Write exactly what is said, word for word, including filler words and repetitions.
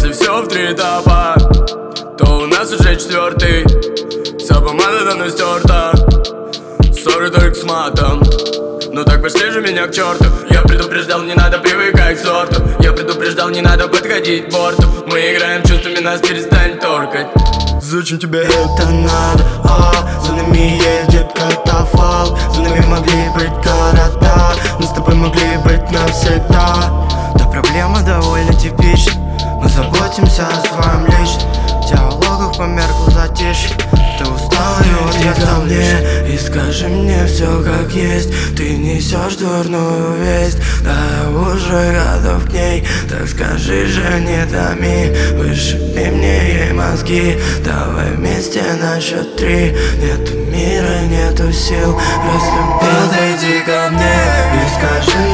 Если все в три этапа, то у нас уже четвертый. Вся помада давно стерта, ссоры только с матом. Ну так пошли же меня к черту. Я предупреждал, не надо привыкать к сорту. Я предупреждал, не надо подходить к борту. Мы играем чувствами, нас перестань торкать. Зачем тебе это надо? А, за нами едет катафалк. За нами могли быть города, мы с тобой могли быть навсегда. Да, проблема довольно типична. Мы заботимся о своем личном. В диалогах померкло затишье. Ты устал и вот я ко мне и скажи мне все как есть. Ты несешь дурную весть, да я уже готов к ней. Так скажи же, не томи, вышиби мне ей мозги. Давай вместе на счет три. Нету мира, нету сил, разлюбил, иди ко мне и скажи